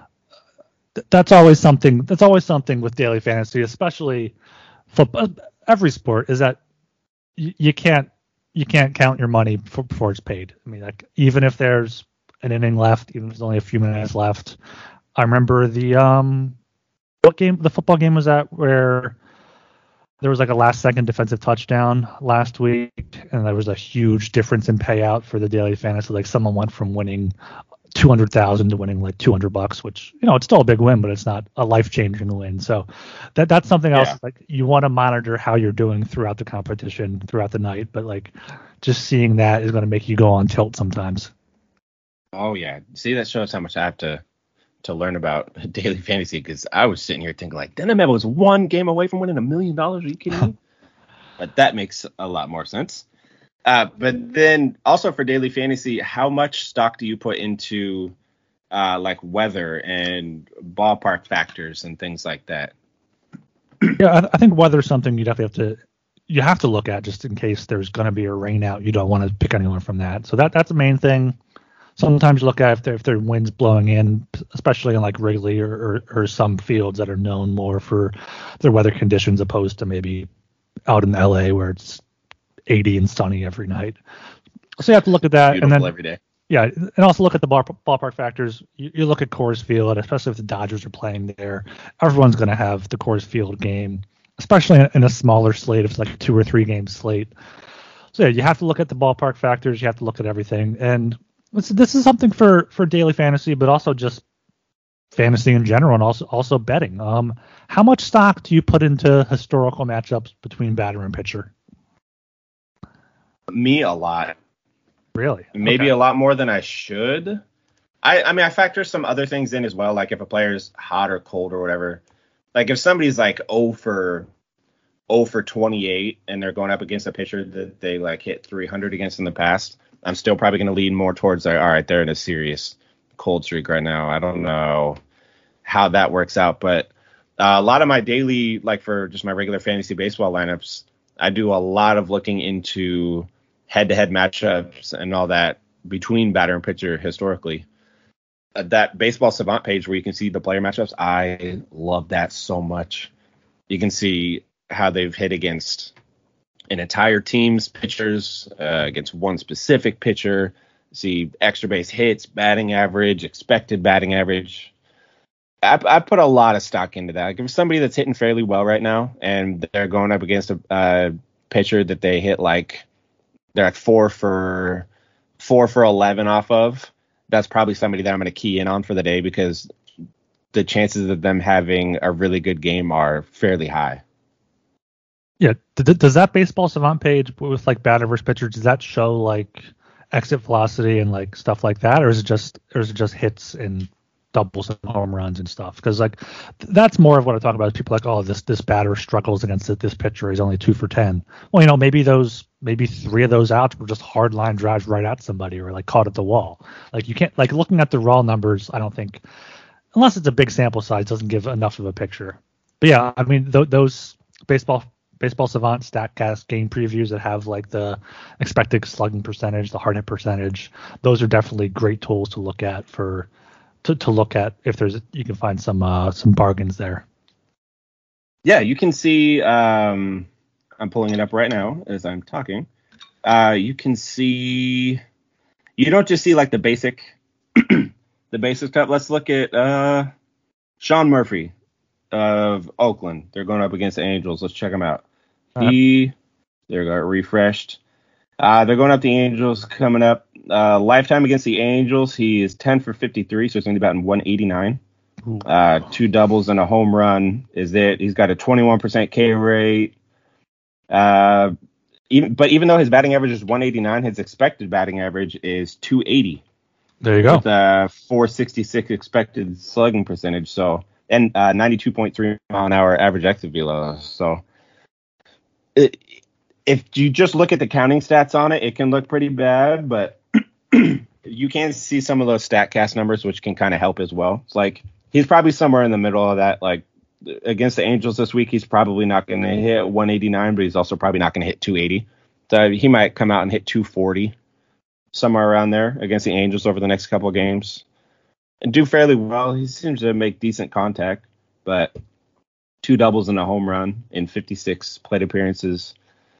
Speaker 2: th- that's always something. That's always something with daily fantasy, especially football. Every sport is that y- you can't you can't count your money before, before it's paid. I mean, like, even if there's an inning left, even if there's only a few minutes left. I remember the um, what game? The football game was that where there was like a last second defensive touchdown last week, and there was a huge difference in payout for the daily fantasy. Like, someone went from winning two hundred thousand to winning like two hundred bucks, which, you know, it's still a big win, but it's not a life changing win. So that that's something else.
Speaker 3: Yeah.
Speaker 2: Like, you want to monitor how you're doing throughout the competition, throughout the night, but like, just seeing that is going to make you go on tilt sometimes.
Speaker 3: Oh yeah. See, that shows how much I have to to learn about daily fantasy, because I was sitting here thinking like, Denham was one game away from winning a million dollars. Are you kidding me? But that makes a lot more sense. Uh, but then also for daily fantasy, how much stock do you put into uh, like weather and ballpark factors and things like that?
Speaker 2: Yeah, I, I think weather's something you definitely have to you have to look at, just in case there's going to be a rain out. You don't want to pick anyone from that. So that that's the main thing. Sometimes you look at if there if there are winds blowing in, especially in like Wrigley or, or or some fields that are known more for their weather conditions, opposed to maybe out in L A where it's eighty and sunny every night. So you have to look at that.
Speaker 3: Beautiful
Speaker 2: and then
Speaker 3: every day.
Speaker 2: Yeah, and also look at the ball, ballpark factors. You, you look at Coors Field, especially if the Dodgers are playing there. Everyone's going to have the Coors Field game, especially in a smaller slate, if it's like a two or three game slate. So yeah, you have to look at the ballpark factors. You have to look at everything. And this, this is something for, for daily fantasy, but also just fantasy in general, and also also betting. Um, how much stock do you put into historical matchups between batter and pitcher?
Speaker 3: Me, a lot.
Speaker 2: Really?
Speaker 3: Maybe
Speaker 2: Okay.
Speaker 3: a lot more than I should. I, I mean, I factor some other things in as well, like if a player's hot or cold or whatever. Like if somebody's like oh for twenty-eight and they're going up against a pitcher that they like hit three hundred against in the past, I'm still probably going to lean more towards like, all right, they're in a serious cold streak right now. I don't know how that works out, but uh, a lot of my daily, like for just my regular fantasy baseball lineups, I do a lot of looking into head-to-head matchups and all that between batter and pitcher historically. Uh, that Baseball Savant page where you can see the player matchups, I love that so much. You can see how they've hit against an entire team's pitchers, uh, against one specific pitcher, see extra base hits, batting average, expected batting average. I, I put a lot of stock into that. Like if somebody that's hitting fairly well right now and they're going up against a uh, pitcher that they hit like they're at four for four for eleven off of, that's probably somebody that I'm going to key in on for the day, because the chances of them having a really good game are fairly high.
Speaker 2: Yeah. D- does that Baseball Savant page with like batter versus pitcher, does that show like exit velocity and like stuff like that, or is it just or is it just hits and doubles and home runs and stuff. Because like th- that's more of what I talk about. Is people like, oh, this this batter struggles against this, this pitcher. He's only two for ten. Well, you know, maybe those maybe three of those outs were just hard line drives right at somebody or like caught at the wall. Like you can't like looking at the raw numbers. I don't think unless it's a big sample size doesn't give enough of a picture. But yeah, I mean th- those baseball. Baseball Savant StatCast game previews that have like the expected slugging percentage, the hard hit percentage. Those are definitely great tools to look at for to, to look at if there's you can find some uh, some bargains there.
Speaker 3: Yeah, you can see. Um, I'm pulling it up right now as I'm talking. Uh, you can see. You don't just see like the basic, the basic stuff. Let's look at uh, Sean Murphy of Oakland. They're going up against the Angels. Let's check them out. He, there got refreshed. Uh, they're going up the Angels coming up. Uh, lifetime against the Angels, he is ten for fifty-three, so it's only about in one eighty-nine. Uh, two doubles and a home run is it. He's got a twenty-one percent K rate. Uh, even, but even though his batting average is one eighty-nine, his expected batting average is two eighty.
Speaker 2: There you go.
Speaker 3: With a four sixty-six expected slugging percentage, so and uh, ninety-two point three mile an hour average exit velo. So. It, if you just look at the counting stats on it, it can look pretty bad, but you can see some of those StatCast numbers, which can kind of help as well. It's like he's probably somewhere in the middle of that. Like against the Angels this week, he's probably not going to hit one eighty-nine, but he's also probably not going to hit two eighty. So he might come out and hit two forty, somewhere around there against the Angels over the next couple of games and do fairly well. He seems to make decent contact, but two doubles and a home run in fifty-six plate appearances.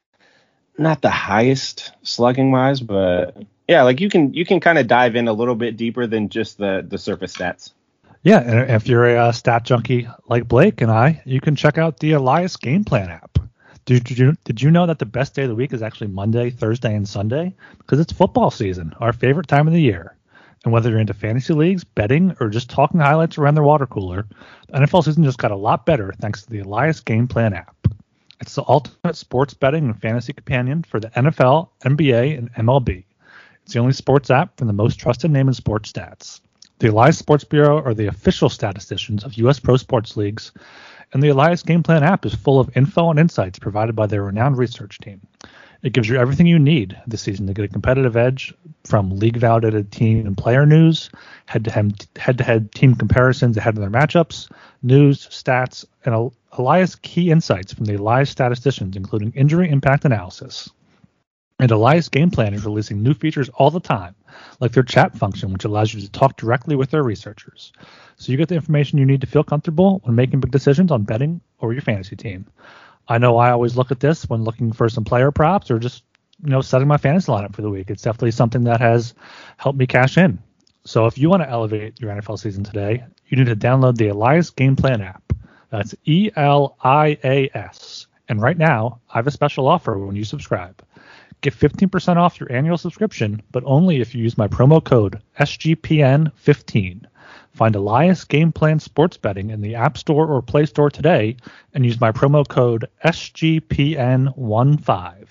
Speaker 3: Not the highest slugging wise, but yeah, like you can you can kind of dive in a little bit deeper than just the the surface stats.
Speaker 2: Yeah, and if you're a uh, stat junkie like Blake and I, you can check out the Elias Game Plan app. Did, did you did you know that the best day of the week is actually Monday, Thursday, and Sunday? Because it's football season, our favorite time of the year. And whether you're into fantasy leagues, betting, or just talking highlights around their water cooler, the N F L season just got a lot better thanks to the Elias Game Plan app. It's the ultimate sports betting and fantasy companion for the N F L, N B A, and M L B. It's the only sports app from the most trusted name in sports stats. The Elias Sports Bureau are the official statisticians of U S pro sports leagues, and the Elias Game Plan app is full of info and insights provided by their renowned research team. It gives you everything you need this season to get a competitive edge, from league-validated team and player news, head-to-head, head-to-head team comparisons ahead of their matchups, news, stats, and Elias key insights from the Elias statisticians, including injury impact analysis. And Elias Game Plan is releasing new features all the time, like their chat function, which allows you to talk directly with their researchers. So you get the information you need to feel comfortable when making big decisions on betting or your fantasy team. I know I always look at this when looking for some player props or just, you know, setting my fantasy lineup for the week. It's definitely something that has helped me cash in. So if you want to elevate your N F L season today, you need to download the Elias Game Plan app. That's E L I A S. And right now, I have a special offer when you subscribe. Get fifteen percent off your annual subscription, but only if you use my promo code S G P N fifteen. Find Elias Game Plan Sports Betting in the App Store or Play Store today and use my promo code S G P N fifteen.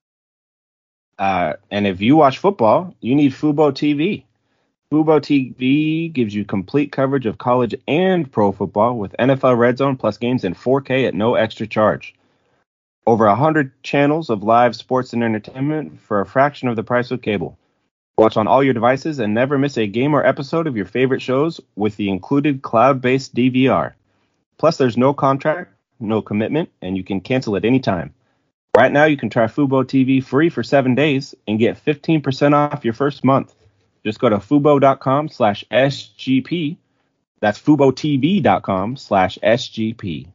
Speaker 3: Uh, and if you watch football, you need Fubo T V. Fubo T V gives you complete coverage of college and pro football with N F L Red Zone plus games in four K at no extra charge. Over one hundred channels of live sports and entertainment for a fraction of the price of cable. Watch on all your devices and never miss a game or episode of your favorite shows with the included cloud-based D V R. Plus, there's no contract, no commitment, and you can cancel at any time. Right now, you can try Fubo T V free for seven days and get fifteen percent off your first month. Just go to fubo.com slash SGP. That's FuboTV.com slash SGP.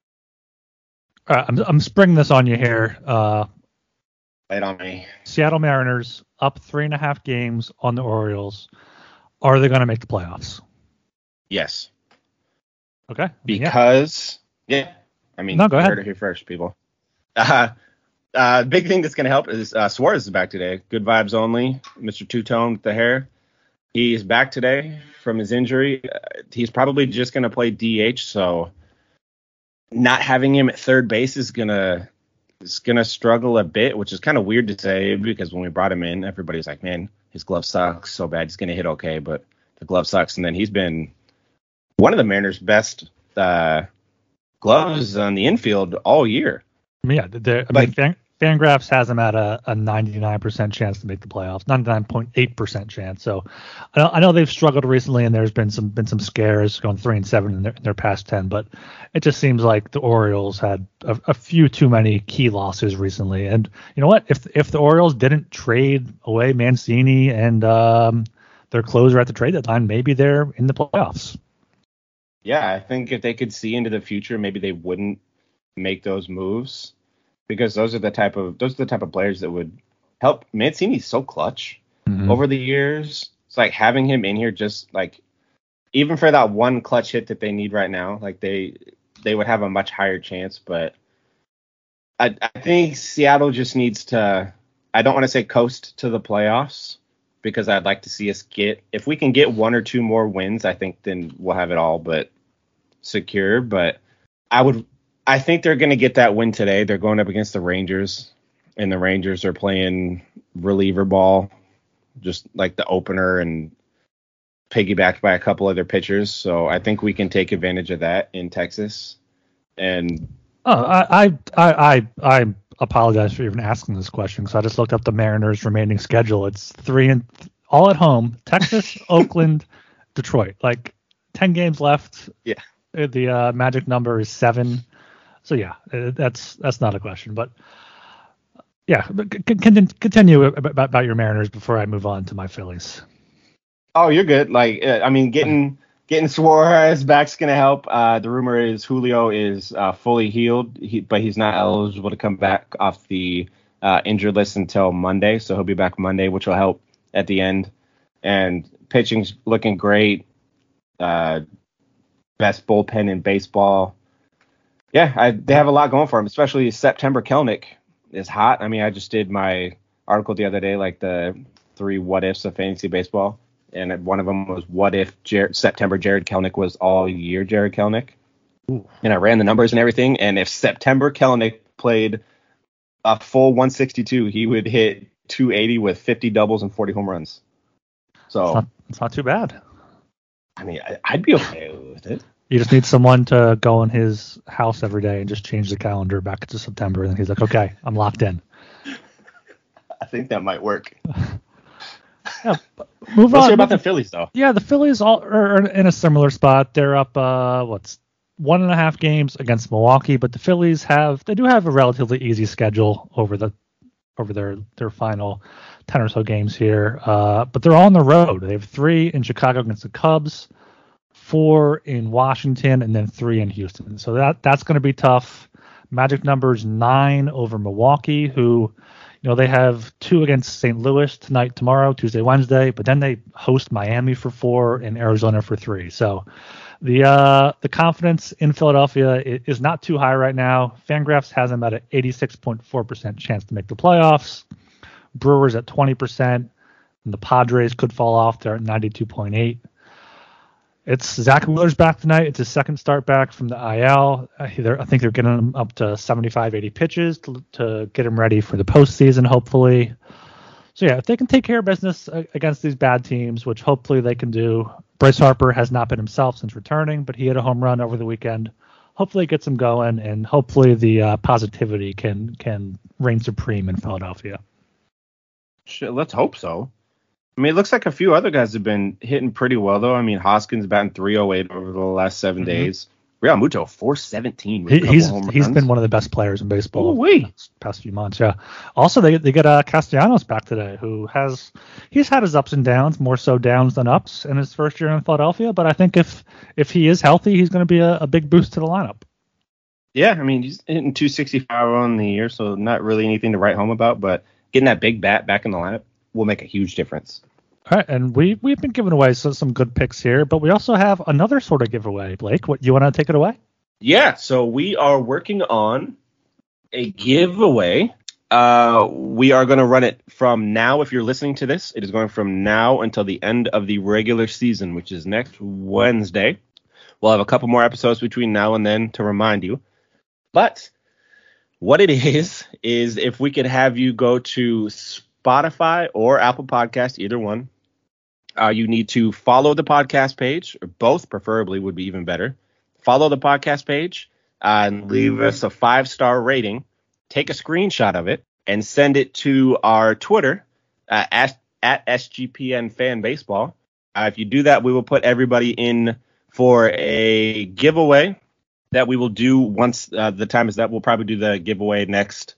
Speaker 2: All right, I'm, I'm springing this on you here. Uh,
Speaker 3: Right on me.
Speaker 2: Seattle Mariners up three and a half games on the Orioles. Are they going to make the playoffs?
Speaker 3: Yes.
Speaker 2: Okay.
Speaker 3: Because, yeah. yeah. I mean,
Speaker 2: no, go
Speaker 3: you
Speaker 2: ahead.
Speaker 3: heard it here first, people. Uh, uh, big thing that's going to help is uh, Suarez is back today. Good vibes only. Mister Two-Tone with the hair. He's back today from his injury. Uh, he's probably just going to play D H, so not having him at third base is going to is going to struggle a bit, which is kind of weird to say because when we brought him in, everybody's like, man, his glove sucks so bad. He's going to hit okay, but the glove sucks. And then he's been one of the Mariners' best uh, gloves on the infield all year.
Speaker 2: I mean, yeah, I
Speaker 3: Like-
Speaker 2: mean, Fan, Fangraphs has him at a, a ninety-nine percent chance to make the playoffs, ninety-nine point eight percent chance. So I know, I know they've struggled recently, and there's been some been some scares going three and seven in their, in their past ten. But it just seems like the Orioles had a, a few too many key losses recently. And you know what? If if the Orioles didn't trade away Mancini and um, their closer at the trade deadline, maybe they're in the playoffs.
Speaker 3: Yeah, I think if they could see into the future, maybe they wouldn't make those moves, because those are the type of those are the type of players that would help. Mancini's so clutch
Speaker 2: Mhm.
Speaker 3: over the years. It's like having him in here, just like even for that one clutch hit that they need right now, like they they would have a much higher chance. But I, I think Seattle just needs to. I don't want to say coast to the playoffs, because I'd like to see us get, if we can get one or two more wins, I think then we'll have it all but secure. But I would, I think they're going to get that win today. They're going up against the Rangers, and the Rangers are playing reliever ball, just like the opener, and piggybacked by a couple other pitchers. So I think we can take advantage of that in Texas. And
Speaker 2: Oh, I, I, I, I, I apologize for even asking this question, because I just looked up the Mariners' remaining schedule. It's three and all at home: Texas, Oakland, Detroit. Like ten games left.
Speaker 3: Yeah.
Speaker 2: The uh, magic number is seven. So yeah, uh, that's that's not a question. But yeah, but c- c- continue about, about your Mariners before I move on to my Phillies.
Speaker 3: Oh, you're good. Like, uh, I mean, getting getting Suarez back's gonna help. Uh, the rumor is Julio is uh, fully healed, he, but he's not eligible to come back off the uh, injured list until Monday. So he'll be back Monday, which will help at the end. And pitching's looking great. Uh, best bullpen in baseball. Yeah, I, they have a lot going for him, especially September Kelnick is hot. I mean, I just did my article the other day, like the three what ifs of fantasy baseball. And one of them was, what if Jer- September Jared Kelnick was all year Jared Kelnick? Ooh. And I ran the numbers and everything. And if September Kelnick played a full one sixty-two, he would hit two eighty with fifty doubles and forty home runs. So
Speaker 2: it's not, it's not too bad.
Speaker 3: I mean, I, I'd be okay with it.
Speaker 2: You just need someone to go in his house every day and just change the calendar back to September. And he's like, okay, I'm locked in.
Speaker 3: I think that might work.
Speaker 2: Yeah, move
Speaker 3: Let's
Speaker 2: on.
Speaker 3: hear about the Phillies, though.
Speaker 2: Yeah, the Phillies all are in a similar spot. They're up, uh, what's one and a half games against Milwaukee, but the Phillies have they do have a relatively easy schedule over the over their their final ten or so games here. Uh, but they're all on the road. They have three in Chicago against the Cubs, four in Washington, and then three in Houston. So that that's going to be tough. Magic numbers nine over Milwaukee, who. You know, they have two against Saint Louis tonight, tomorrow, Tuesday, Wednesday, but then they host Miami for four and Arizona for three. So the uh, the confidence in Philadelphia is not too high right now. Fangraphs has them at an eighty-six point four percent chance to make the playoffs. Brewers at twenty percent, and the Padres could fall off. They're at ninety-two point eight. It's Zach Wheeler's back tonight. It's his second start back from the I L. I think they're getting him up to seventy-five, eighty pitches to, to get him ready for the postseason, hopefully. So, yeah, if they can take care of business against these bad teams, which hopefully they can do. Bryce Harper has not been himself since returning, but he had a home run over the weekend. Hopefully it gets him going, and hopefully the uh, positivity can, can reign supreme in Philadelphia.
Speaker 3: Shit, let's hope so. I mean, it looks like a few other guys have been hitting pretty well, though. I mean, Hoskins batting three oh eight over the last seven mm-hmm. days. Real Muto, four seventeen with a couple
Speaker 2: he's,
Speaker 3: home runs.
Speaker 2: He's been one of the best players in baseball
Speaker 3: the
Speaker 2: past few months, yeah. Also, they they get uh, Castellanos back today, who has he's had his ups and downs, more so downs than ups in his first year in Philadelphia. But I think if if he is healthy, he's going to be a, a big boost to the lineup.
Speaker 3: Yeah, I mean, he's hitting two sixty-five on the year, so not really anything to write home about. But getting that big bat back in the lineup will make a huge difference.
Speaker 2: All right, and we, we've been giving away some, some good picks here, but we also have another sort of giveaway. Blake, what you want to take it away?
Speaker 3: Yeah, so we are working on a giveaway. Uh, we are going to run it from now. If you're listening to this, it is going from now until the end of the regular season, which is next Wednesday. We'll have a couple more episodes between now and then to remind you. But what it is, is if we could have you go to Spotify or Apple Podcast, either one, uh, you need to follow the podcast page, or both preferably would be even better. Follow the podcast page uh, and leave us a five-star rating. Take a screenshot of it and send it to our Twitter uh, at, at S G P N Fan Baseball. Uh, if you do that, we will put everybody in for a giveaway that we will do once uh, the time is that. We'll probably do the giveaway next.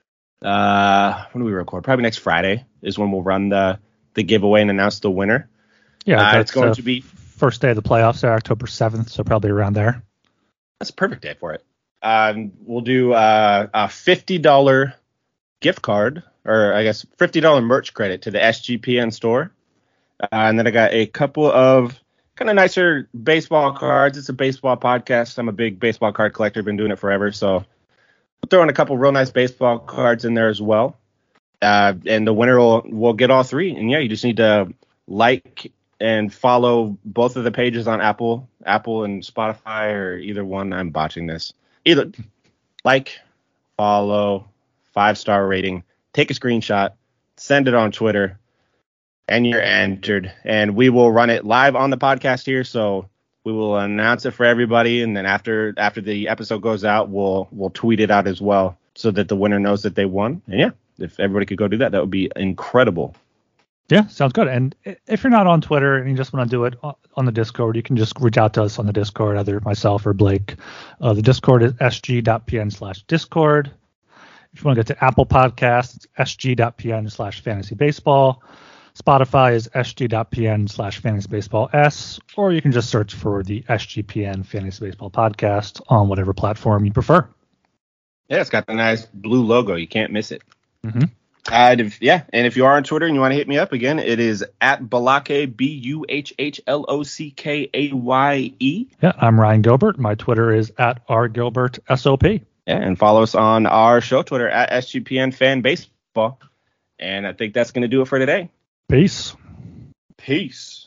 Speaker 3: Uh, when do we record? Probably next Friday is when we'll run the the giveaway and announce the winner.
Speaker 2: Yeah,
Speaker 3: uh, it's going
Speaker 2: uh,
Speaker 3: to be
Speaker 2: first day of the playoffs, there, October seventh, so probably around there.
Speaker 3: That's a perfect day for it. Um, we'll do uh, a fifty dollars gift card, or I guess fifty dollars merch credit to the S G P N store, uh, and then I got a couple of kind of nicer baseball cards. It's a baseball podcast. I'm a big baseball card collector. Been doing it forever. So we'll throw in a couple real nice baseball cards in there as well. Uh, and the winner will, will get all three. And yeah, you just need to like and follow both of the pages on Apple, Apple and Spotify, or either one. I'm botching this. Either like, follow, five-star rating, take a screenshot, send it on Twitter, and you're entered, and we will run it live on the podcast here. So we will announce it for everybody, and then after after the episode goes out, we'll we'll tweet it out as well, so that the winner knows that they won. And yeah, if everybody could go do that, that would be incredible.
Speaker 2: Yeah, sounds good. And if you're not on Twitter and you just want to do it on the Discord, you can just reach out to us on the Discord, either myself or Blake. Uh, the Discord is sg.pn slash Discord. If you want to get to Apple Podcasts, it's sg.pn slash fantasy baseball. Spotify is sg.pn slash fantasy baseball s, or you can just search for the S G P N Fantasy Baseball Podcast on whatever platform you prefer.
Speaker 3: Yeah, it's got the nice blue logo. You can't miss it.
Speaker 2: Mm-hmm.
Speaker 3: Uh, if, yeah, and if you are on Twitter and you want to hit me up again, it is at Balake, B U H H L O C K A Y E.
Speaker 2: Yeah, I'm Ryan Gilbert. My Twitter is at R Gilbert S O P.
Speaker 3: Yeah, and follow us on our show Twitter at S G P N Fan Baseball. And I think that's going to do it for today.
Speaker 2: Peace.
Speaker 3: Peace.